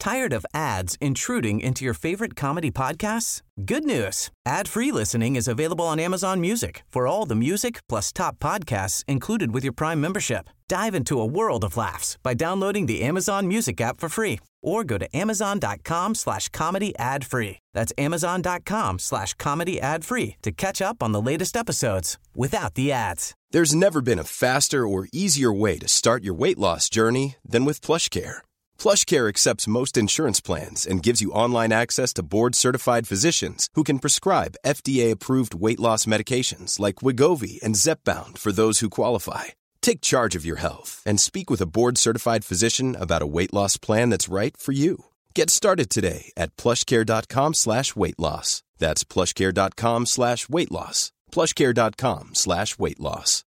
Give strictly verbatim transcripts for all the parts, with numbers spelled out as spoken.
Tired of ads intruding into your favorite comedy podcasts? Good news. Ad-free listening is available on Amazon Music for all the music plus top podcasts included with your Prime membership. Dive into a world of laughs by downloading the Amazon Music app for free or go to amazon.com slash comedy ad free. That's amazon.com slash comedy ad free to catch up on the latest episodes without the ads. There's never been a faster or easier way to start your weight loss journey than with PlushCare. PlushCare accepts most insurance plans and gives you online access to board-certified physicians who can prescribe F D A-approved weight loss medications like Wegovy and Zepbound for those who qualify. Take charge of your health and speak with a board-certified physician about a weight loss plan that's right for you. Get started today at plushcare.com slash weight loss. That's plushcare.com slash weight loss. plushcare.com slash weight loss.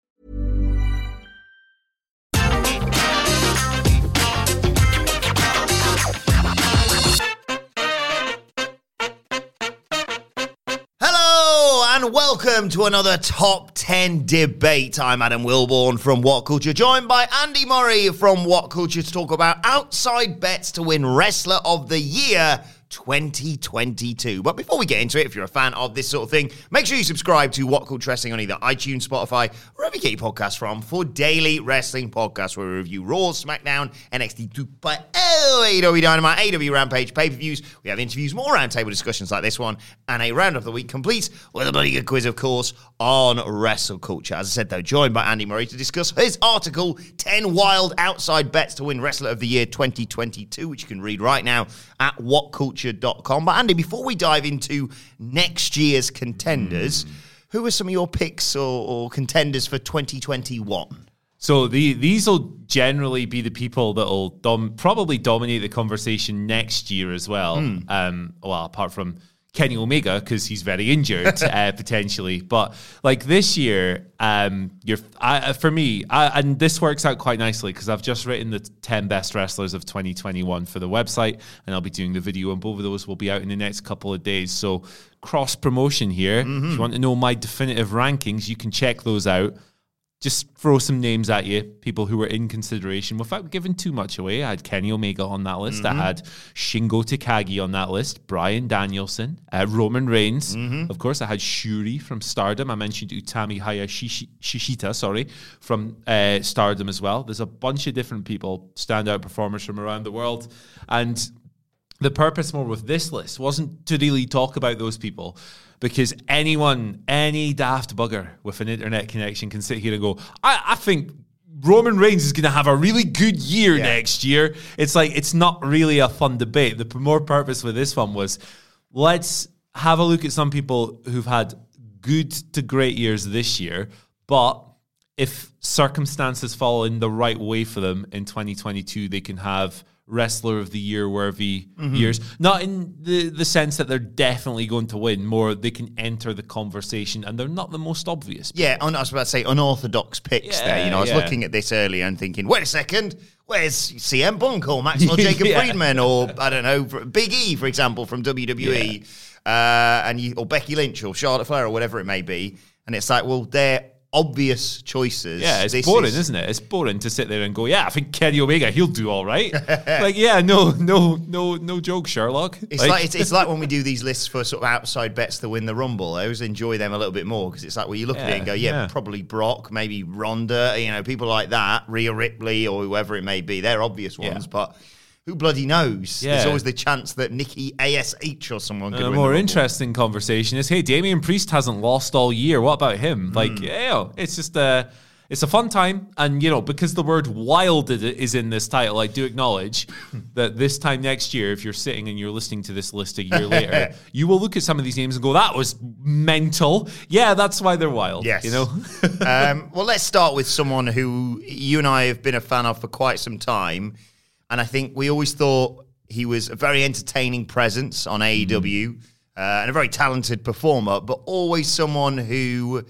And welcome to another Top ten Debate. I'm Adam Wilborn from What Culture, joined by Andy Murray from What Culture to talk about outside bets to win Wrestler of the Year twenty twenty-two. But before we get into it, if you're a fan of this sort of thing, make sure you subscribe to What Culture Wrestling on either iTunes, Spotify, wherever you get your podcasts from, for daily wrestling podcasts where we review Raw, SmackDown, N X T two point oh, A E W Dynamite, A E W Rampage, pay-per-views. We have interviews, more roundtable discussions like this one, and a round of the week complete with a bloody good quiz, of course, on Wrestle Culture. As I said, though, joined by Andy Murray to discuss his article, ten Wild Outside Bets to Win Wrestler of the Year twenty twenty-two, which you can read right now at what culture dot com. But Andy, before we dive into next year's contenders, mm. who are some of your picks or, or contenders for twenty twenty-one? So the, these will generally be the people that will dom- probably dominate the conversation next year as well. Mm. Um, well, apart from Kenny Omega, because he's very injured, uh, potentially. But like this year, um, you're I, for me, I, and this works out quite nicely because I've just written the ten best wrestlers of twenty twenty-one for the website, and I'll be doing the video, and both of those will be out in the next couple of days. So cross promotion here. Mm-hmm. If you want to know my definitive rankings, you can check those out. Just throw some names at you, people who were in consideration without giving too much away. I had Kenny Omega on that list. Mm-hmm. I had Shingo Takagi on that list. Bryan Danielson. Uh, Roman Reigns. Mm-hmm. Of course, I had Shuri from Stardom. I mentioned Utami Hayashishita, sorry, from uh, Stardom as well. There's a bunch of different people, standout performers from around the world. And the purpose more with this list wasn't to really talk about those people, because anyone, any daft bugger with an internet connection can sit here and go, I, I think Roman Reigns is going to have a really good year yeah. next year. It's like, it's not really a fun debate. The more purpose with this one was, let's have a look at some people who've had good to great years this year, but if circumstances fall in the right way for them in twenty twenty-two, they can have Wrestler of the Year worthy mm-hmm. years. Not in the, the sense that they're definitely going to win, more they can enter the conversation and they're not the most obvious. Yeah, I was about to say unorthodox picks yeah, there. You know, I was yeah. looking at this earlier and thinking, wait a second, where's C M Punk or Maxwell Jacob yeah. Friedman or, I don't know, Big E, for example, from W W E, yeah. uh, and you, or Becky Lynch or Charlotte Flair or whatever it may be. And it's like, well, they're obvious choices. Yeah, it's this boring, is... isn't it? It's boring to sit there and go, yeah, I think Kenny Omega, he'll do all right. Like, yeah, no, no, no, no joke, Sherlock. It's like, like it's, it's like when we do these lists for sort of outside bets to win the Rumble. I always enjoy them a little bit more because it's like, well, you look yeah, at it and go, yeah, yeah, probably Brock, maybe Ronda, you know, people like that, Rhea Ripley or whoever it may be. They're obvious ones, yeah. but who bloody knows? Yeah. There's always the chance that Nikki A S H or someone could uh, win. A more interesting conversation is, hey, Damian Priest hasn't lost all year. What about him? Mm. Like, yeah, it's just a, it's a fun time. And, you know, because the word wild is in this title, I do acknowledge that this time next year, if you're sitting and you're listening to this list a year later, you will look at some of these names and go, that was mental. Yeah, that's why they're wild. Yes. You know? um, well, let's start with someone who you and I have been a fan of for quite some time. And I think we always thought he was a very entertaining presence on A E W mm. uh, and a very talented performer, but always someone who,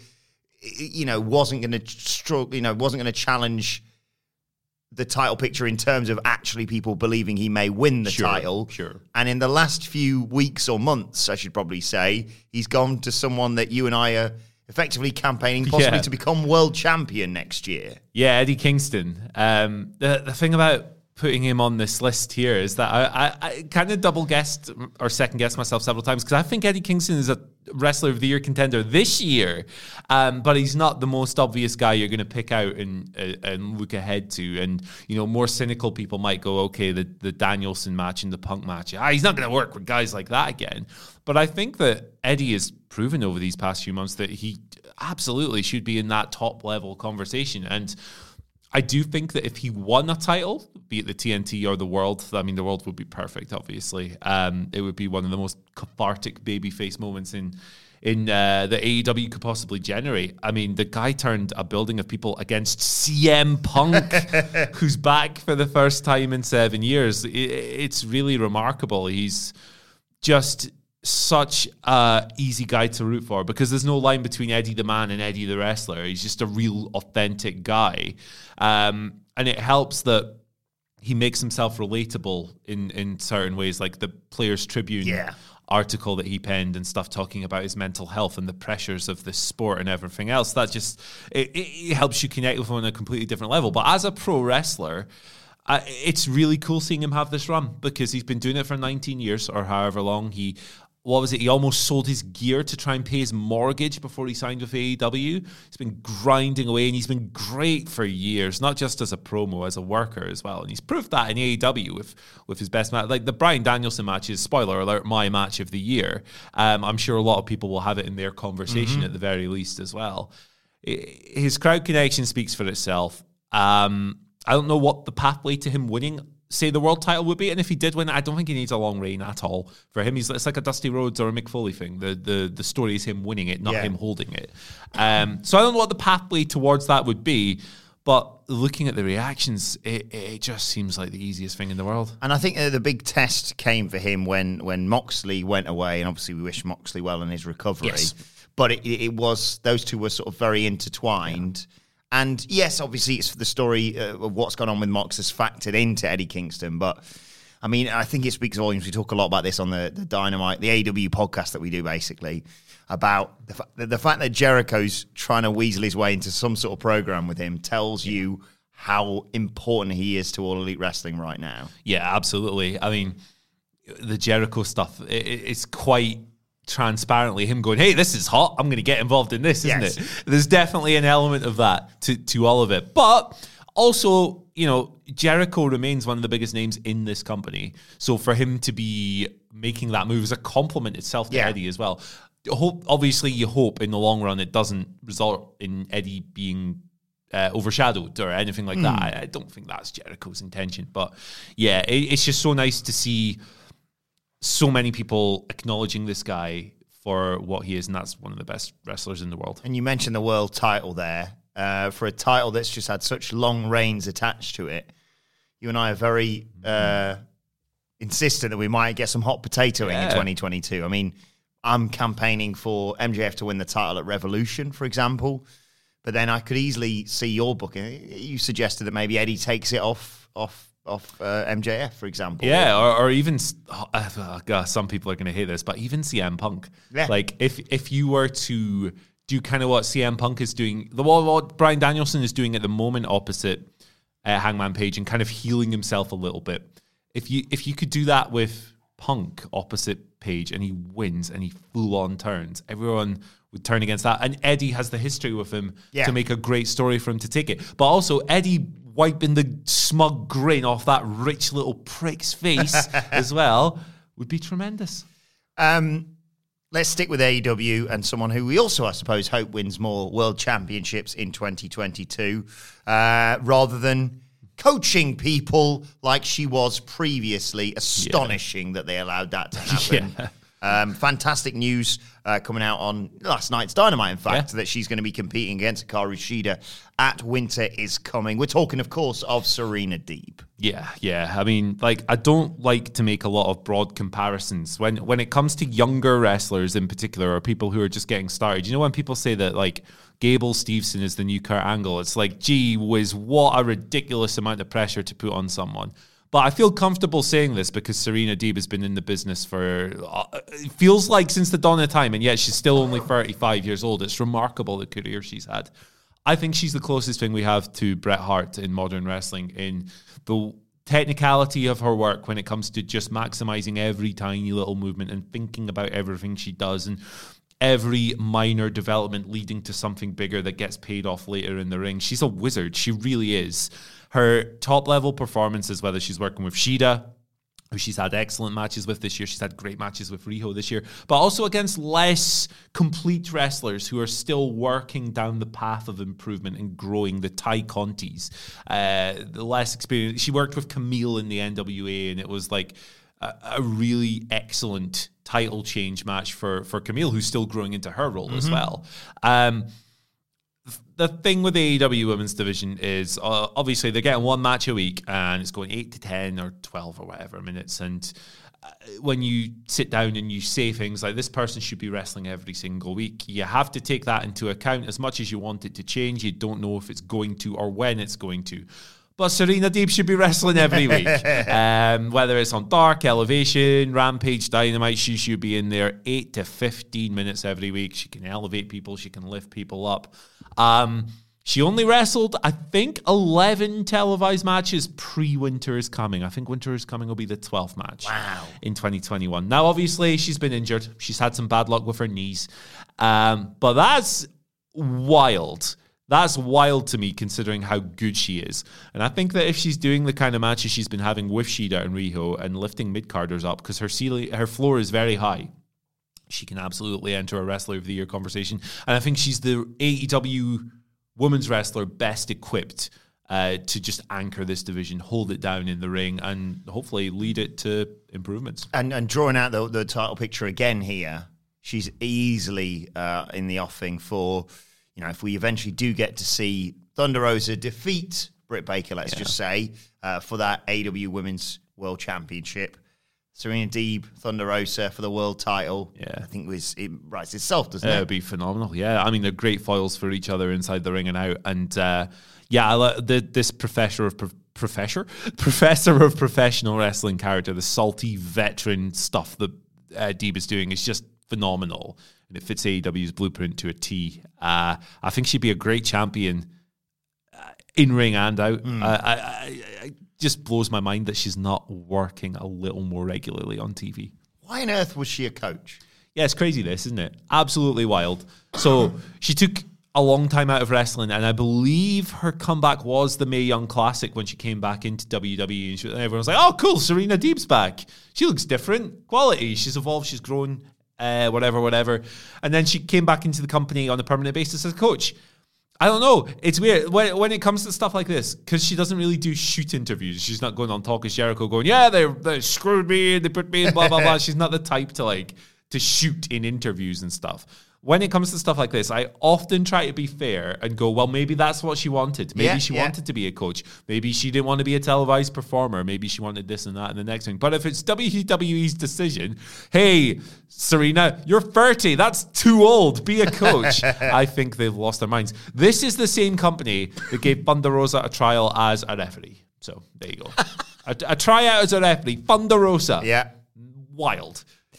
you know, wasn't going to struggle, you know, wasn't going to challenge the title picture in terms of actually people believing he may win the sure, title. Sure. And in the last few weeks or months, I should probably say, he's gone to someone that you and I are effectively campaigning possibly yeah. to become world champion next year. Yeah, Eddie Kingston. Um, the the thing about putting him on this list here is that I, I, I kind of double guessed or second guessed myself several times because I think Eddie Kingston is a Wrestler of the Year contender this year, um, but he's not the most obvious guy you're going to pick out and uh, and look ahead to. And you know, more cynical people might go, okay, the the Danielson match and the Punk match, ah, he's not going to work with guys like that again. But I think that Eddie has proven over these past few months that he absolutely should be in that top level conversation. And I do think that if he won a title, be it the T N T or the World, I mean, the World would be perfect, obviously. Um, it would be one of the most cathartic babyface moments in in uh, the A E W could possibly generate. I mean, the guy turned a building of people against C M Punk, who's back for the first time in seven years. It, it's really remarkable. He's just such a easy guy to root for because there's no line between Eddie the man and Eddie the wrestler. He's just a real authentic guy. Um, and it helps that he makes himself relatable in, in certain ways, like the Players Tribune yeah. article that he penned and stuff talking about his mental health and the pressures of this sport and everything else. That just, it, it helps you connect with him on a completely different level. But as a pro wrestler, Uh, it's really cool seeing him have this run because he's been doing it for nineteen years or however long. He, what was it? He almost sold his gear to try and pay his mortgage before he signed with A E W. He's been grinding away and he's been great for years, not just as a promo, as a worker as well. And he's proved that in A E W with, with his best match. Like the Bryan Danielson match is, spoiler alert, my match of the year. Um, I'm sure a lot of people will have it in their conversation mm-hmm. at the very least as well. It, his crowd connection speaks for itself. Um, I don't know what the pathway to him winning, say, the world title would be. And if he did win it, I don't think he needs a long reign at all. For him, he's it's like a Dusty Rhodes or a Mick Foley thing. The the the story is him winning it, not yeah. him holding it. Um, so I don't know what the pathway towards that would be. But looking at the reactions, it, it just seems like the easiest thing in the world. And I think uh, the big test came for him when, when Moxley went away. And obviously we wish Moxley well in his recovery. Yes. But it, it was, those two were sort of very intertwined. Yeah. And yes, obviously, it's the story uh, of what's gone on with Mox has factored into Eddie Kingston. But, I mean, I think it speaks volumes. We talk a lot about this on the, the Dynamite, the A E W podcast that we do, basically, about the, fa- the fact that Jericho's trying to weasel his way into some sort of program with him tells you how important he is to All Elite Wrestling right now. Yeah, absolutely. I mean, the Jericho stuff, it, it's quite transparently him going, hey, this is hot, I'm going to get involved in this, isn't yes. it? There's definitely an element of that to, to all of it. But also, you know, Jericho remains one of the biggest names in this company. So for him to be making that move is a compliment itself to yeah. Eddie as well. Hope, obviously, you hope in the long run it doesn't result in Eddie being uh, overshadowed or anything like mm. that. I, I don't think that's Jericho's intention. But yeah, it, it's just so nice to see so many people acknowledging this guy for what he is, and that's one of the best wrestlers in the world. And you mentioned the world title there. Uh, for a title that's just had such long reigns attached to it, you and I are very uh, insistent that we might get some hot potatoing yeah. in twenty twenty-two. I mean, I'm campaigning for M J F to win the title at Revolution, for example, but then I could easily see your booking. You suggested that maybe Eddie takes it off off off uh, M J F, for example. Yeah, or, or even, oh, God, some people are going to hate this, but even C M Punk. Yeah. Like, if if you were to do kind of what C M Punk is doing, the what, what Bryan Danielson is doing at the moment opposite uh, Hangman Page and kind of healing himself a little bit. If you if you could do that with Punk opposite Page and he wins and he full on turns, everyone would turn against that. And Eddie has the history with him yeah. to make a great story for him to take it. But also Eddie wiping the smug grin off that rich little prick's face as well would be tremendous. Um, let's stick with A E W and someone who we also, I suppose, hope wins more world championships in twenty twenty-two, uh, rather than coaching people like she was previously. Astonishing yeah. that they allowed that to happen. yeah. Um, fantastic news uh, coming out on last night's Dynamite, in fact, yeah. that she's going to be competing against Hikaru Shida at Winter is Coming. We're talking, of course, of Serena Deeb. Yeah, yeah. I mean, like, I don't like to make a lot of broad comparisons. When when it comes to younger wrestlers in particular, or people who are just getting started, you know when people say that, like, Gable Steveson is the new Kurt Angle, it's like, gee whiz, what a ridiculous amount of pressure to put on someone. But I feel comfortable saying this because Serena Deeb has been in the business for, uh, it feels like since the dawn of time, and yet she's still only thirty-five years old. It's remarkable the career she's had. I think she's the closest thing we have to Bret Hart in modern wrestling in the technicality of her work when it comes to just maximizing every tiny little movement and thinking about everything she does and every minor development leading to something bigger that gets paid off later in the ring. She's a wizard. She really is. Her top-level performances, whether she's working with Shida, who she's had excellent matches with this year. She's had great matches with Riho this year, but also against less complete wrestlers who are still working down the path of improvement and growing, the Ty Contis, uh, the less experienced. She worked with Camille in the N W A, and it was like a, a really excellent title change match for, for Camille, who's still growing into her role mm-hmm. as well. Um, The thing with the A E W women's division is uh, obviously they're getting one match a week and it's going eight to ten or twelve or whatever minutes. And uh, when you sit down and you say things like this person should be wrestling every single week, you have to take that into account. As much as you want it to change, you don't know if it's going to or when it's going to. But Serena Deeb should be wrestling every week. um, whether it's on Dark, Elevation, Rampage, Dynamite, she should be in there eight to fifteen minutes every week. She can elevate people. She can lift people up. Um, she only wrestled, I think, eleven televised matches pre-Winter is Coming. I think Winter is Coming will be the twelfth match wow. in twenty twenty-one. Now, obviously, she's been injured. She's had some bad luck with her knees. Um, but that's wild. That's wild to me, considering how good she is. And I think that if she's doing the kind of matches she's been having with Shida and Riho and lifting mid-carders up, because her ceiling, her floor is very high, she can absolutely enter a Wrestler of the Year conversation. And I think she's the A E W women's wrestler best equipped uh, to just anchor this division, hold it down in the ring, and hopefully lead it to improvements. And, and drawing out the, the title picture again here, she's easily uh, in the offing for... You know, if we eventually do get to see Thunder Rosa defeat Britt Baker, let's yeah. just say, uh, for that A E W Women's World Championship, Serena Deeb, Thunder Rosa for the world title, yeah. I think was it writes itself, doesn't yeah, it? It would be phenomenal. Yeah, I mean, they're great foils for each other inside the ring and out. And uh, yeah, I lo- the, this professor of pro- professor professor of professional wrestling character, the salty veteran stuff that uh, Deeb is doing is just phenomenal. And it fits A E W's blueprint to a T. Uh, I think she'd be a great champion uh, in ring and out. Mm. Uh, I, I, I just blows my mind that she's not working a little more regularly on T V. Why on earth was she a coach? Yeah, it's crazy this, isn't it? Absolutely wild. So she took a long time out of wrestling, and I believe her comeback was the Mae Young Classic when she came back into W W E, and, she, and everyone was like, oh, cool, Serena Deeb's back. She looks different. Quality. She's evolved. She's grown. Uh, whatever, whatever. And then she came back into the company on a permanent basis as a coach. I don't know. It's weird. When, when it comes to stuff like this, because she doesn't really do shoot interviews. She's not going on Talk is Jericho going, yeah, they they screwed me, they put me in, blah, blah, blah. She's not the type to like to shoot in interviews and stuff. When it comes to stuff like this, I often try to be fair and go, well, maybe that's what she wanted. Maybe yeah, she yeah. wanted to be a coach. Maybe she didn't want to be a televised performer. Maybe she wanted this and that and the next thing. But if it's W W E's decision, hey, Serena, you're thirty. That's too old. Be a coach. I think they've lost their minds. This is the same company that gave Thunder Rosa a trial as a referee. So there you go. a, a tryout as a referee. Thunder Rosa. Yeah. Wild.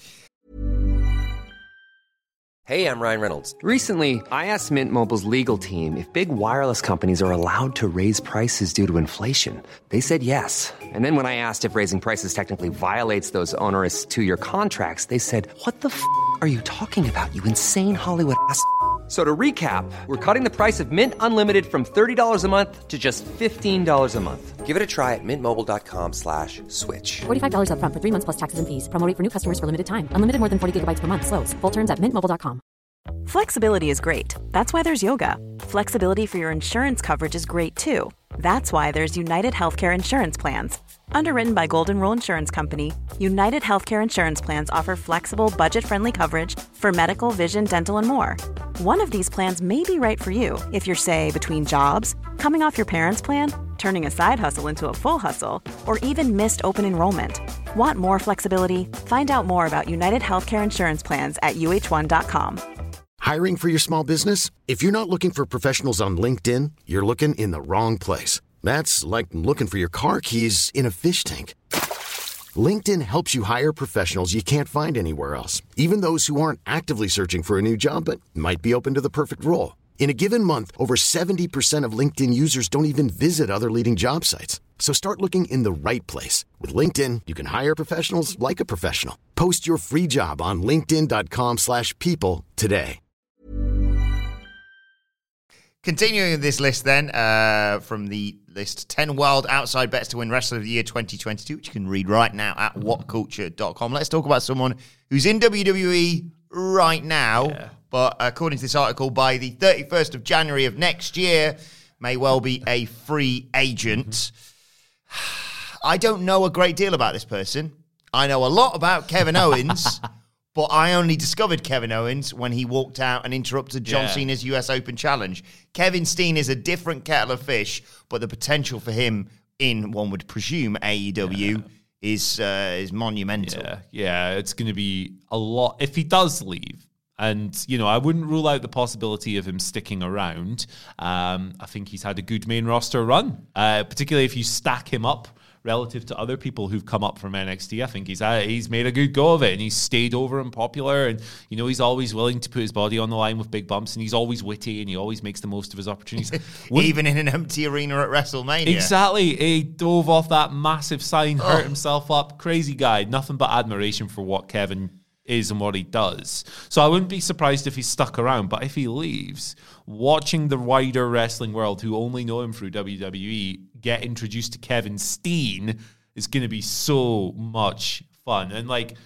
Hey, I'm Ryan Reynolds. Recently, I asked Mint Mobile's legal team if big wireless companies are allowed to raise prices due to inflation. They said yes. And then when I asked if raising prices technically violates those onerous two-year contracts, they said, what the f*** are you talking about, you insane Hollywood ass f- So to recap, we're cutting the price of Mint Unlimited from thirty dollars a month to just fifteen dollars a month. Give it a try at mintmobile.com slash switch. forty-five dollars up front for three months plus taxes and fees. Promo rate for new customers for limited time. Unlimited more than forty gigabytes per month. Slows full terms at mint mobile dot com. Flexibility is great. That's why there's yoga. Flexibility for your insurance coverage is great too. That's why there's United Healthcare Insurance Plans. Underwritten by Golden Rule Insurance Company, United Healthcare Insurance Plans offer flexible, budget-friendly coverage for medical, vision, dental, and more. One of these plans may be right for you if you're, say, between jobs, coming off your parents' plan, turning a side hustle into a full hustle, or even missed open enrollment. Want more flexibility? Find out more about United Healthcare Insurance Plans at U H one dot com. Hiring for your small business? If you're not looking for professionals on LinkedIn, you're looking in the wrong place. That's like looking for your car keys in a fish tank. LinkedIn helps you hire professionals you can't find anywhere else, even those who aren't actively searching for a new job but might be open to the perfect role. In a given month, over seventy percent of LinkedIn users don't even visit other leading job sites. So start looking in the right place. With LinkedIn, you can hire professionals like a professional. Post your free job on linkedin.com slash people today. Continuing this list then, uh, from the list, ten Wild Outside Bets to Win Wrestler of the Year twenty twenty-two, which you can read right now at what culture dot com. Let's talk about someone who's in W W E right now, yeah. but according to this article, by the thirty-first of January of next year, may well be a free agent. Mm-hmm. I don't know a great deal about this person. I know a lot about Kevin Owens, but I only discovered Kevin Owens when he walked out and interrupted John yeah. Cena's U S Open Challenge. Kevin Steen is a different kettle of fish, but the potential for him in, one would presume, A E W yeah. is uh, is monumental. Yeah, yeah, it's going to be a lot. If he does leave, and, you know, I wouldn't rule out the possibility of him sticking around. Um, I think he's had a good main roster run, uh, particularly if you stack him up relative to other people who've come up from N X T. I think he's uh, he's made a good go of it, and he's stayed over and popular, and, you know, he's always willing to put his body on the line with big bumps, and he's always witty, and he always makes the most of his opportunities. Even in an empty arena at WrestleMania. Exactly. He dove off that massive sign, hurt oh. himself up. Crazy guy. Nothing but admiration for what Kevin is and what he does. So I wouldn't be surprised if he's stuck around, but if he leaves, watching the wider wrestling world who only know him through W W E get introduced to Kevin Steen is going to be so much fun. And like,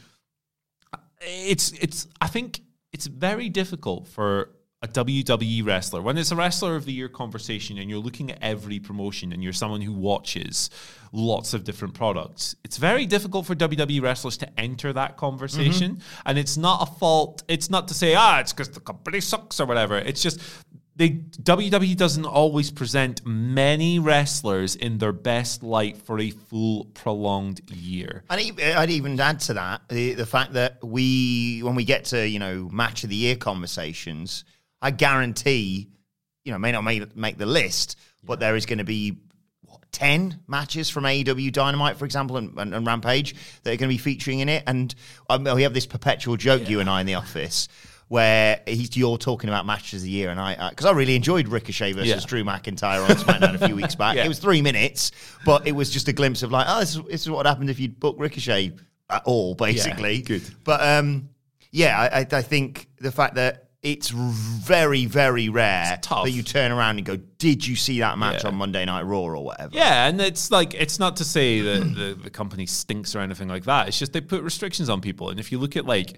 it's, it's, I think it's very difficult for a W W E wrestler, when it's a Wrestler of the Year conversation and you're looking at every promotion and you're someone who watches lots of different products, it's very difficult for W W E wrestlers to enter that conversation. Mm-hmm. And it's not a fault. It's not to say, ah, it's because the company sucks or whatever. It's just they, W W E doesn't always present many wrestlers in their best light for a full, prolonged year. And I'd even add to that the, the fact that we, when we get to, you know, Match of the Year conversations, I guarantee, you know, may not make, make the list, yeah. but there is going to be, what, ten matches from A E W Dynamite, for example, and, and, and Rampage that are going to be featuring in it. And um, we have this perpetual joke, yeah. you and I, in the office, where he's, you're talking about matches of the year. And I, because I, I really enjoyed Ricochet versus yeah. Drew McIntyre on SmackDown a few weeks back. Yeah. It was three minutes, but it was just a glimpse of like, oh, this is, this is what happened if you'd book Ricochet at all, basically. Yeah, good. But um, yeah, I, I think the fact that it's very, very rare that you turn around and go, did you see that match yeah. on Monday Night Raw or whatever? Yeah, and it's like, it's not to say that the, the company stinks or anything like that. It's just they put restrictions on people. And if you look at like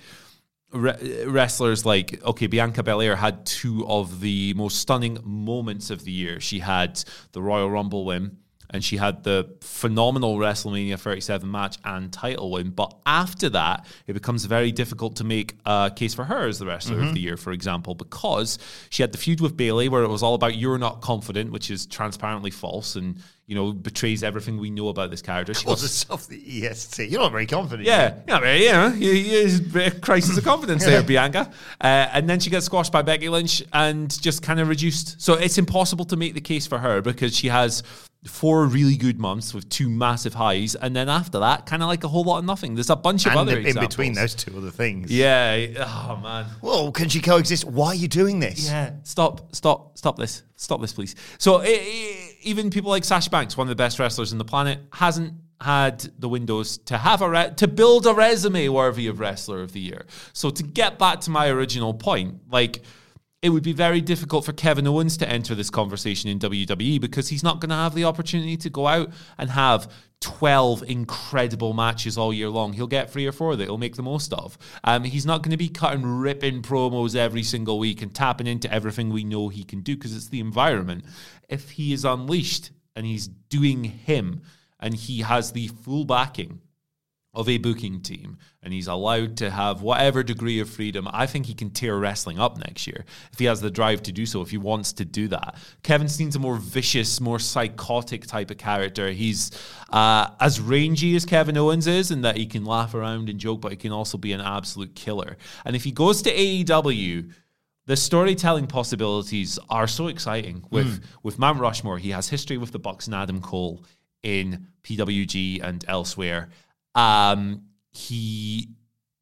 re- wrestlers like, okay, Bianca Belair had two of the most stunning moments of the year. She had the Royal Rumble win, and she had the phenomenal WrestleMania thirty-seven match and title win. But after that, it becomes very difficult to make a case for her as the wrestler mm-hmm. of the year, for example, because she had the feud with Bayley where it was all about you're not confident, which is transparently false and, you know, betrays everything we know about this character. She calls herself the E S T. You're not very confident. Yeah. You're not very, you know, you, you, a crisis of confidence there, Bianca. Uh, and then she gets squashed by Becky Lynch and just kind of reduced. So it's impossible to make the case for her because she has four really good months with two massive highs, and then after that, kind of like a whole lot of nothing. There's a bunch of and other in examples. between those two other things. Yeah. Oh, man. Well, can she coexist? Why are you doing this? Yeah. Stop, stop, stop this. Stop this, please. So it, it, even people like Sasha Banks, one of the best wrestlers on the planet, hasn't had the windows to have a re- to build a resume worthy of Wrestler of the Year. So to get back to my original point, like, it would be very difficult for Kevin Owens to enter this conversation in W W E because he's not going to have the opportunity to go out and have twelve incredible matches all year long. He'll get three or four that he'll make the most of. Um, he's not going to be cutting ripping promos every single week and tapping into everything we know he can do because it's the environment. If he is unleashed and he's doing him and he has the full backing of a booking team, and he's allowed to have whatever degree of freedom, I think he can tear wrestling up next year if he has the drive to do so, if he wants to do that. Kevin Steen's a more vicious, more psychotic type of character. He's uh, as rangy as Kevin Owens is in that he can laugh around and joke, but he can also be an absolute killer. And if he goes to A E W, the storytelling possibilities are so exciting. With, mm. with Mount Rushmore, he has history with the Bucks and Adam Cole in P W G and elsewhere. Um, he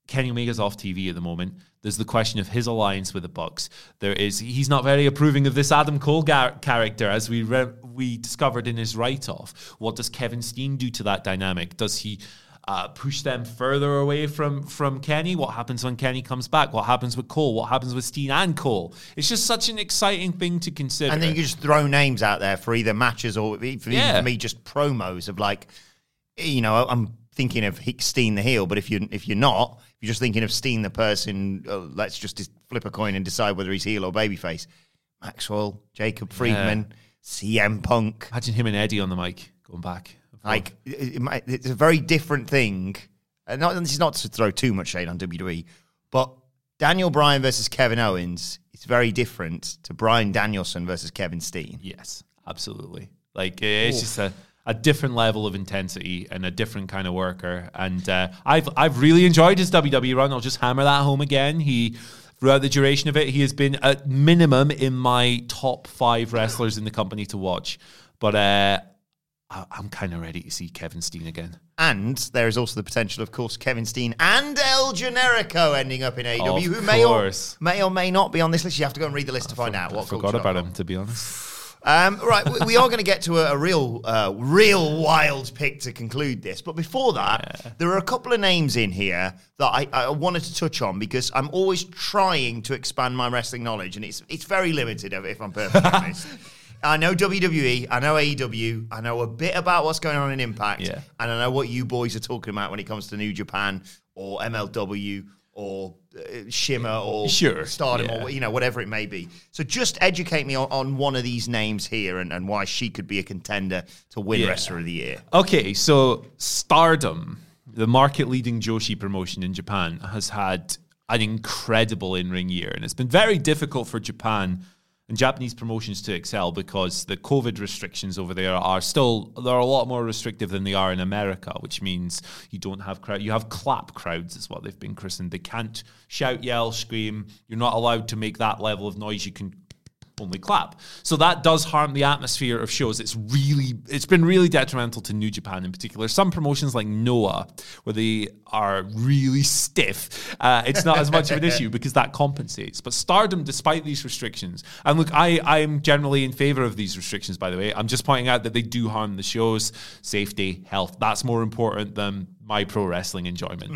Kenny Omega's off T V at the moment. There's the question of his alliance with the Bucks. There is he's not very approving of this Adam Cole gar- character, as we re- we discovered in his write-off. What does Kevin Steen do to that dynamic? Does he uh, push them further away from from Kenny? What happens when Kenny comes back? What happens with Cole? What happens with Steen and Cole? It's just such an exciting thing to consider. And then you can just throw names out there for either matches or for, yeah. for me just promos of like, you know, I'm thinking of Steen the heel, but if you if you're not, if you're just thinking of Steen the person, uh, let's just flip a coin and decide whether he's heel or babyface. Maxwell, Jacob Friedman, yeah. C M Punk. Imagine him and Eddie on the mic going back. Like it, it, it's a very different thing. And not, this is not to throw too much shade on W W E, but Daniel Bryan versus Kevin Owens is very different to Bryan Danielson versus Kevin Steen. Yes, absolutely. Like it's Oof. just a. a different level of intensity and a different kind of worker. And uh, I've I've really enjoyed his W W E run. I'll just hammer that home again. He, throughout the duration of it, he has been at minimum in my top five wrestlers in the company to watch. But uh, I, I'm kind of ready to see Kevin Steen again. And there is also the potential, of course, Kevin Steen and El Generico ending up in A E W, of who may or, course. may or may not be on this list. You have to go and read the list to find I out. I what forgot about him, to be honest. Um, right, we, we are going to get to a, a real, uh, real wild pick to conclude this. But before that, yeah. there are a couple of names in here that I, I wanted to touch on because I'm always trying to expand my wrestling knowledge, and it's it's very limited, if I'm perfectly honest. I know W W E, I know A E W, I know a bit about what's going on in Impact, yeah. and I know what you boys are talking about when it comes to New Japan or M L W or uh, Shimmer or sure. Stardom yeah. or, you know, whatever it may be. So just educate me on, on one of these names here and, and why she could be a contender to win yeah. Wrestler of the Year. Okay, so Stardom, the market-leading Joshi promotion in Japan, has had an incredible in-ring year. And it's been very difficult for Japan and Japanese promotions to excel because the COVID restrictions over there are still, they're a lot more restrictive than they are in America, which means you don't have crowd, you have clap crowds is what they've been christened. They can't shout, yell, scream. You're not allowed to make that level of noise. You can only clap. So that does harm the atmosphere of shows. It's really, it's been really detrimental to New Japan in particular. Some promotions like Noah, where they are really stiff, uh, it's not as much of an issue because that compensates. But Stardom, despite these restrictions, and look, I, I am generally in favor of these restrictions, by the way. I'm just pointing out that they do harm the shows, safety, health. That's more important than my pro wrestling enjoyment.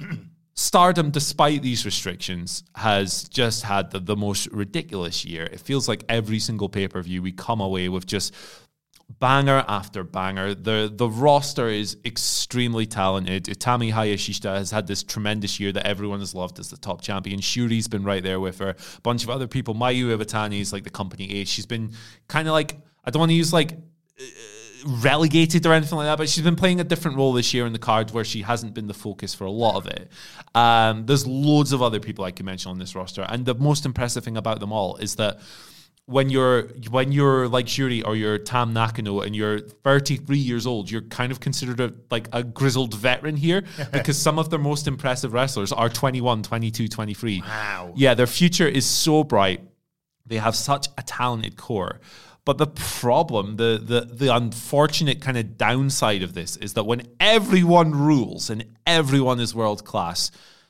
Stardom, despite these restrictions, has just had the, the most ridiculous year. It feels like every single pay-per-view we come away with just banger after banger. The the roster is extremely talented. Utami Hayashishita has had this tremendous year that everyone has loved as the top champion. Shuri's been right there with her. A bunch of other people. Mayu Iwatani is like the company ace. She's been kind of like, I don't want to use like... Uh, relegated or anything like that, but she's been playing a different role this year in the card where she hasn't been the focus for a lot of it. Um, there's loads of other people I can mention on this roster, and the most impressive thing about them all is that when you're when you're like Shuri or you're Tam Nakano and you're thirty-three years old, you're kind of considered a, like a grizzled veteran here because some of their most impressive wrestlers are twenty-one, twenty-two, twenty-three. Wow. Yeah, their future is so bright. They have such a talented core. But the problem, the the the unfortunate kind of downside of this is that when everyone rules and everyone is world class,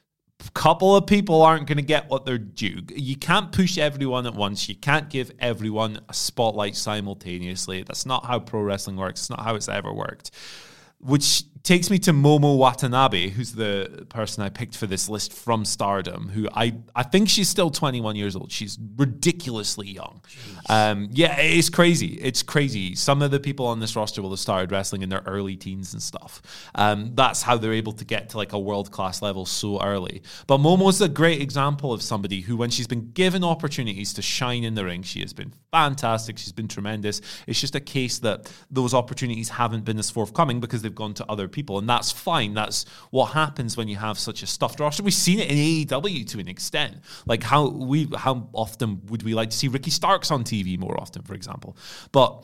a couple of people aren't going to get what they're due. You can't push everyone at once. You can't give everyone a spotlight simultaneously. That's not how pro wrestling works. It's not how it's ever worked. Which takes me to Momo Watanabe, who's the person I picked for this list from Stardom, who I, I think she's still twenty-one years old. She's ridiculously young. Um, yeah, it's crazy. It's crazy. Some of the people on this roster will have started wrestling in their early teens and stuff. Um, that's how they're able to get to like a world-class level so early. But Momo's a great example of somebody who, when she's been given opportunities to shine in the ring, she has been fantastic. She's been tremendous. It's just a case that those opportunities haven't been as forthcoming because they've gone to other people, and that's fine. That's what happens when you have such a stuffed roster. We've seen it in A E W to an extent. Like how we, how often would we like to see Ricky Starks on T V more often, for example? But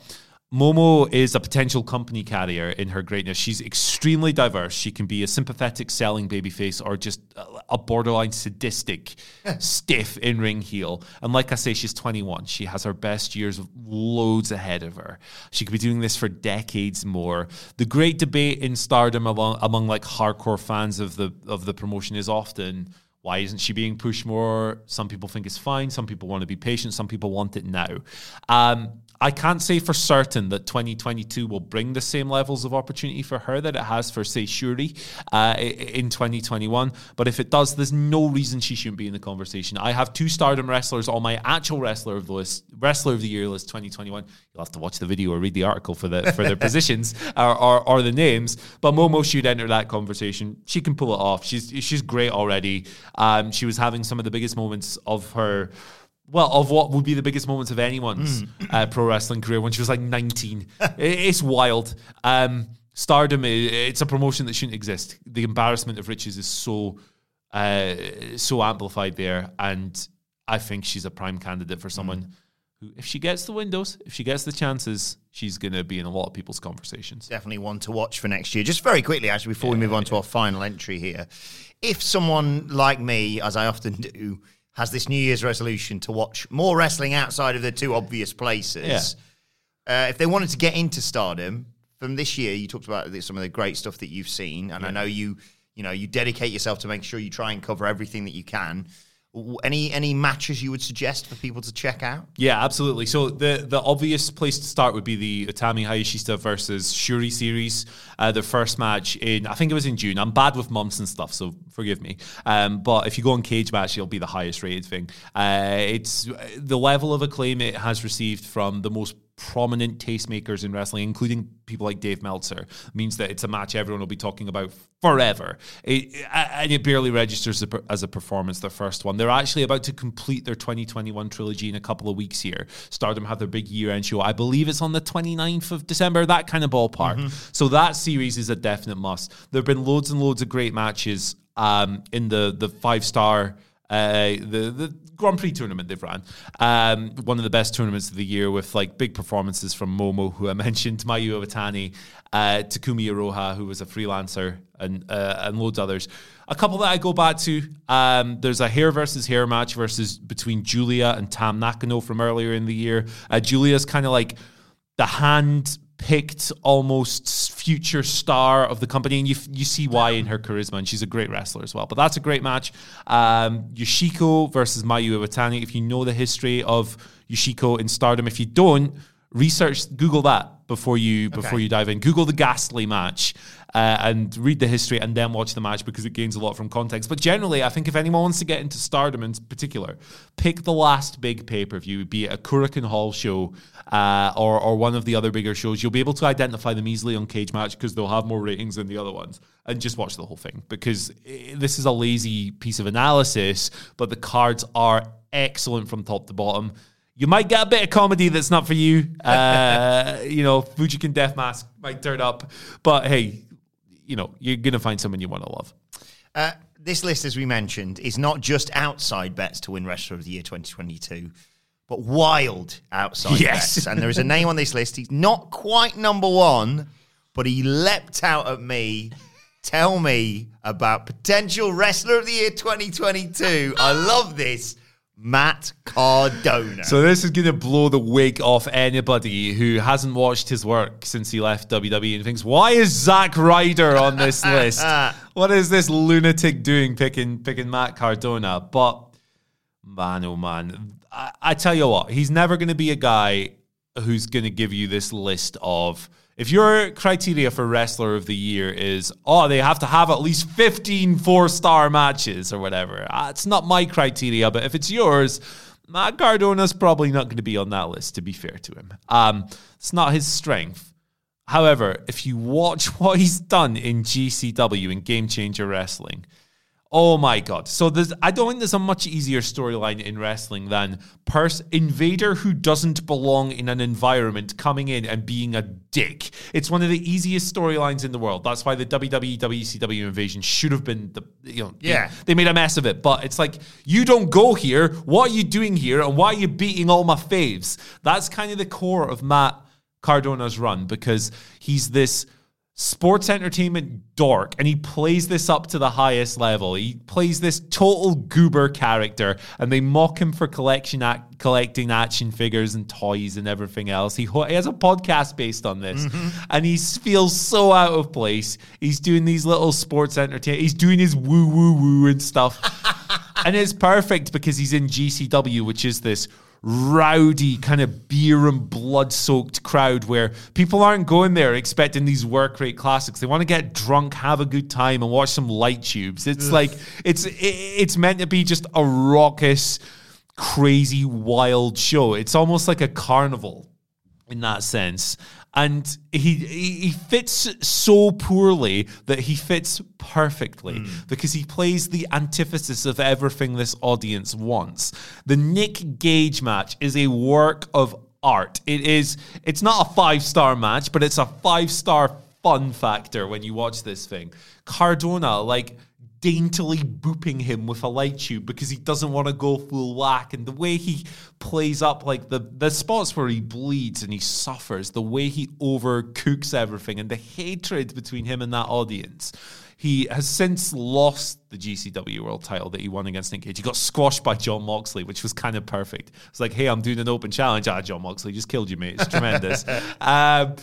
Momo is a potential company carrier in her greatness. She's extremely diverse. She can be a sympathetic selling babyface or just a borderline sadistic, stiff in-ring heel. And like I say, she's twenty-one. She has her best years loads ahead of her. She could be doing this for decades more. The great debate in Stardom among, among like hardcore fans of the of the promotion is often, why isn't she being pushed more? Some people think it's fine. Some people want to be patient. Some people want it now. Um, I can't say for certain that twenty twenty-two will bring the same levels of opportunity for her that it has for, say, Shuri uh, in twenty twenty-one. But if it does, there's no reason she shouldn't be in the conversation. I have two Stardom wrestlers on my actual wrestler of the list, wrestler of the year list twenty twenty-one. You'll have to watch the video or read the article for the for their positions or, or, or the names. But Momo should enter that conversation. She can pull it off. She's she's great already. Um, she was having some of the biggest moments of her. Well, of what would be the biggest moments of anyone's mm. uh, pro wrestling career when she was like nineteen. It's wild. Um, Stardom, it's a promotion that shouldn't exist. The embarrassment of riches is so uh, so amplified there. And I think she's a prime candidate for someone mm. who, if she gets the windows, if she gets the chances, she's going to be in a lot of people's conversations. Definitely one to watch for next year. Just very quickly, actually, before yeah, we move on yeah. to our final entry here. If someone like me, as I often do, has this New Year's resolution to watch more wrestling outside of the two obvious places. Yeah. Uh, if they wanted to get into Stardom from this year, you talked about some of the great stuff that you've seen, and yeah. I know you, you know, you dedicate yourself to make sure you try and cover everything that you can. Any any matches you would suggest for people to check out? Yeah, absolutely. So the, the obvious place to start would be the Utami Hayashishita versus Shuri series. Uh, the first match in, I think it was in June. I'm bad with months and stuff, so forgive me. Um, but if you go on Cage Match, it'll be the highest rated thing. Uh, it's the level of acclaim it has received from the most prominent tastemakers in wrestling, including people like Dave Meltzer, means that it's a match everyone will be talking about forever. It, and it barely registers as a performance, the first one. They're actually about to complete their twenty twenty-one trilogy in a couple of weeks here. Stardom have their big year-end show. I believe it's on the twenty-ninth of December, that kind of ballpark. Mm-hmm. So that series is a definite must. There have been loads and loads of great matches um, in the, the five-star Uh, the the Grand Prix tournament they've ran. Um, one of the best tournaments of the year with like big performances from Momo, who I mentioned, Mayu Iwatani, uh, Takumi Iroha, who was a freelancer, and uh, and loads others. A couple that I go back to, um, there's a hair versus hair match versus between Julia and Tam Nakano from earlier in the year. Uh, Julia's kind of like the hand picked almost future star of the company, and you you see why in her charisma, and she's a great wrestler as well. But that's a great match. Um, Yoshiko versus Mayu Iwatani. If you know the history of Yoshiko in Stardom, if you don't, research, Google that before you okay. before you dive in. Google the Ghastly match uh, and read the history, and then watch the match because it gains a lot from context. But generally, I think if anyone wants to get into Stardom in particular, pick the last big pay-per-view, be it a Korakuen Hall show uh, or or one of the other bigger shows. You'll be able to identify them easily on Cage Match because they'll have more ratings than the other ones. And just watch the whole thing, because this is a lazy piece of analysis, but the cards are excellent from top to bottom. You might get a bit of comedy that's not for you. Uh, you know, Fujikin Death Mask might turn up. But hey, you know, you're going to find someone you want to love. Uh, this list, as we mentioned, is not just outside bets to win Wrestler of the Year twenty twenty-two, but wild outside yes. bets. And there is a name on this list. He's not quite number one, but he leapt out at me. Tell me about potential Wrestler of the Year twenty twenty-two. I love this. Matt Cardona. So this is going to blow the wig off anybody who hasn't watched his work since he left W W E and thinks, why is Zack Ryder on this list? What is this lunatic doing picking picking Matt Cardona? But man, oh man, I, I tell you what, he's never going to be a guy who's going to give you this list of, if your criteria for Wrestler of the Year is, oh, they have to have at least fifteen four-star matches or whatever. Uh, it's not my criteria, but if it's yours, Matt Cardona's probably not going to be on that list, to be fair to him. Um, it's not his strength. However, if you watch what he's done in G C W, in Game Changer Wrestling, oh my God. So there's, I don't think there's a much easier storyline in wrestling than pers- invader who doesn't belong in an environment coming in and being a dick. It's one of the easiest storylines in the world. That's why the W W E W C W invasion should have been the, you know, yeah. They, they made a mess of it. But it's like, you don't go here. What are you doing here? And why are you beating all my faves? That's kind of the core of Matt Cardona's run, because he's this sports entertainment dork, and he plays this up to the highest level. He plays this total goober character, and they mock him for collection act, collecting action figures and toys and everything else. He, ho- he has a podcast based on this, mm-hmm. and he feels so out of place. He's doing these little sports entertainment. He's doing his woo woo woo and stuff, and it's perfect because he's in G C W, which is this rowdy kind of beer and blood-soaked crowd where people aren't going there expecting these work rate classics. They want to get drunk, have a good time, and watch some light tubes. It's Ugh. like it's it's meant to be just a raucous, crazy, wild show. It's almost like a carnival in that sense. And he he fits so poorly that he fits perfectly mm. because he plays the antithesis of everything this audience wants. The Nick Gage match is a work of art. It is. It's not a five-star match, but it's a five-star fun factor when you watch this thing. Cardona, like, daintily booping him with a light tube because he doesn't want to go full whack, and the way he plays up like the the spots where he bleeds and he suffers, the way he overcooks everything, and the hatred between him and that audience. He has since lost the G C W World title that he won against Nick Gage. He got squashed by John Moxley, which was kind of perfect. It's like, hey, I'm doing an open challenge. Ah, John Moxley just killed you, mate. It's tremendous. um,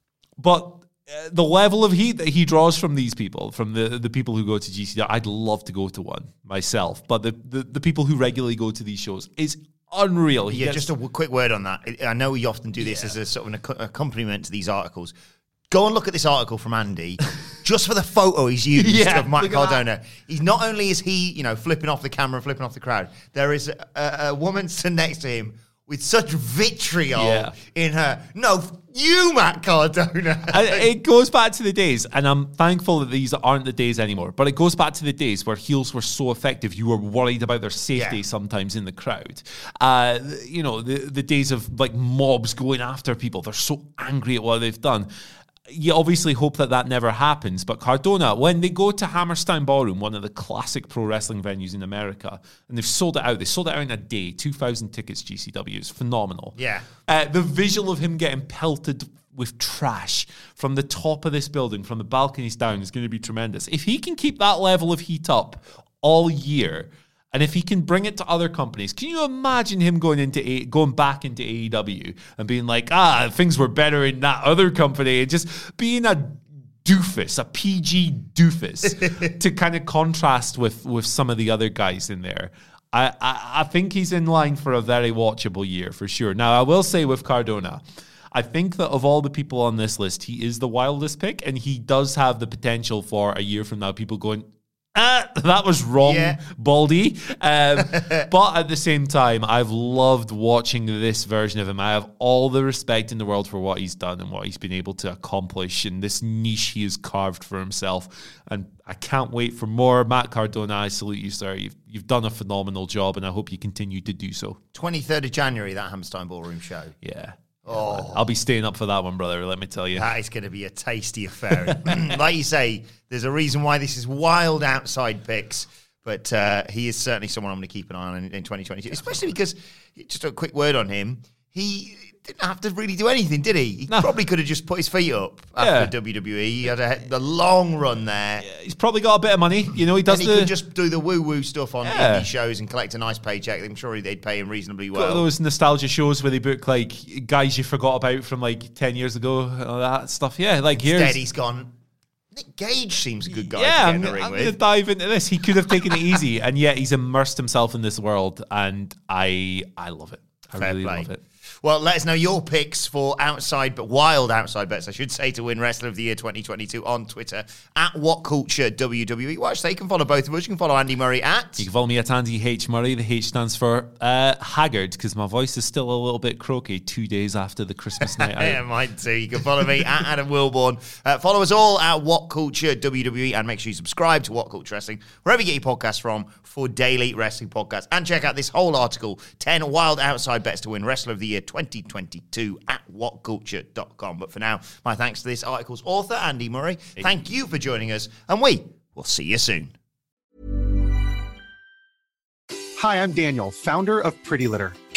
but the level of heat that he draws from these people, from the, the people who go to G C W, I'd love to go to one myself, but the, the, the people who regularly go to these shows is unreal. He yeah, gets, just a w- quick word on that. I know we often do this yeah. as a sort of an ac- accompaniment to these articles. Go and look at this article from Andy, just for the photo he's used yeah, of Matt Cardona. He's not only is he, you know, flipping off the camera, flipping off the crowd, there is a, a, a woman sitting next to him with such vitriol yeah. in her. No, you, Matt Cardona. It goes back to the days, and I'm thankful that these aren't the days anymore, but it goes back to the days where heels were so effective, you were worried about their safety yeah. sometimes in the crowd. Uh, you know, the, the days of like mobs going after people. They're so angry at what they've done. You obviously hope that that never happens, but Cardona, when they go to Hammerstein Ballroom, one of the classic pro wrestling venues in America, and they've sold it out, they sold it out in a day, two thousand tickets, G C W, it's phenomenal. Yeah. Uh, the visual of him getting pelted with trash from the top of this building, from the balconies down, is going to be tremendous. If he can keep that level of heat up all year, and if he can bring it to other companies, can you imagine him going into a, going back into A E W and being like, ah, things were better in that other company, and just being a doofus, a P G doofus, to kind of contrast with with some of the other guys in there? I, I, I think he's in line for a very watchable year for sure. Now, I will say with Cardona, I think that of all the people on this list, he is the wildest pick, and he does have the potential for a year from now people going, Ah, that was wrong, yeah. Baldy. Um, but at the same time, I've loved watching this version of him. I have all the respect in the world for what he's done and what he's been able to accomplish in this niche he has carved for himself. And I can't wait for more. Matt Cardona, I salute you, sir. You've, you've done a phenomenal job, and I hope you continue to do so. twenty-third of January, that Hammerstein Ballroom show. Yeah. Oh, I'll be staying up for that one, brother, let me tell you. That is going to be a tasty affair. Like you say, there's a reason why this is wild outside picks, but uh, he is certainly someone I'm going to keep an eye on in, in twenty twenty-two, especially because, just a quick word on him, he didn't have to really do anything, did he? He no. probably could have just put his feet up after yeah. W W E. He had a, a long run there. Yeah, he's probably got a bit of money. You know, he does and he the... could just do the woo-woo stuff on yeah. indie shows and collect a nice paycheck. I'm sure they'd pay him reasonably well. Got those nostalgia shows where they book, like, guys you forgot about from, like, ten years ago and all that stuff. Yeah, like, Instead, here's... he's gone... Nick Gage seems a good guy yeah, to get in the I'm, ring I'm with. going to dive into this. He could have taken it easy, and yet he's immersed himself in this world, and I I love it. I Fair really play. love it. Well, let us know your picks for outside, but wild outside bets, I should say, to win Wrestler of the Year twenty twenty-two on Twitter at WhatCultureWWE. Watch, they can follow both of us. You can follow Andy Murray at... You can follow me at Andy H. Murray. The H stands for uh, haggard, because my voice is still a little bit croaky two days after the Christmas night out. Yeah, mine too. You can follow me at Adam Wilborn. Uh, follow us all at WhatCultureWWE, and make sure you subscribe to What Culture Wrestling, wherever you get your podcasts from, for daily wrestling podcasts. And check out this whole article, ten wild outside bets to win Wrestler of the Year twenty twenty-two at what culture dot com. But for now, my thanks to this article's author, Andy Murray. Thank you for joining us, and we will see you soon. Hi, I'm Daniel, founder of Pretty Litter.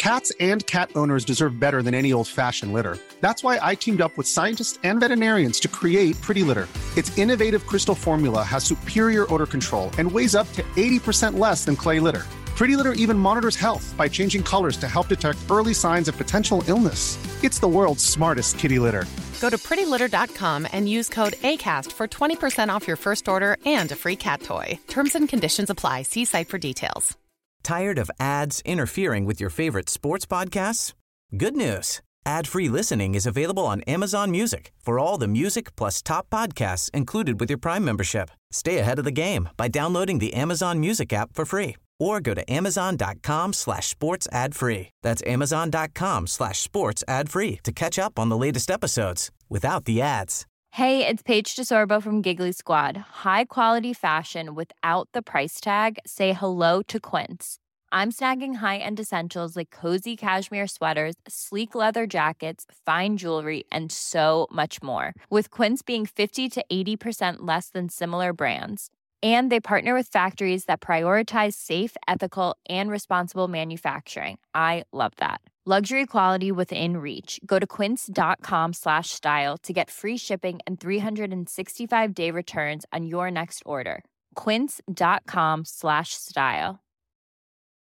Cats and cat owners deserve better than any old-fashioned litter. That's why I teamed up with scientists and veterinarians to create Pretty Litter. Its innovative crystal formula has superior odor control and weighs up to eighty percent less than clay litter. Pretty Litter even monitors health by changing colors to help detect early signs of potential illness. It's the world's smartest kitty litter. Go to pretty litter dot com and use code ACAST for twenty percent off your first order and a free cat toy. Terms and conditions apply. See site for details. Tired of ads interfering with your favorite sports podcasts? Good news. Ad-free listening is available on Amazon Music for all the music plus top podcasts included with your Prime membership. Stay ahead of the game by downloading the Amazon Music app for free or go to amazon.com slash sports ad free. That's amazon.com slash sports ad free to catch up on the latest episodes without the ads. Hey, it's Paige DeSorbo from Giggly Squad. High quality fashion without the price tag. Say hello to Quince. I'm snagging high-end essentials like cozy cashmere sweaters, sleek leather jackets, fine jewelry, and so much more. With Quince being fifty to eighty percent less than similar brands. And they partner with factories that prioritize safe, ethical, and responsible manufacturing. I love that. Luxury quality within reach. Go to quince.com slash style to get free shipping and three sixty-five day returns on your next order. Quince.com slash style.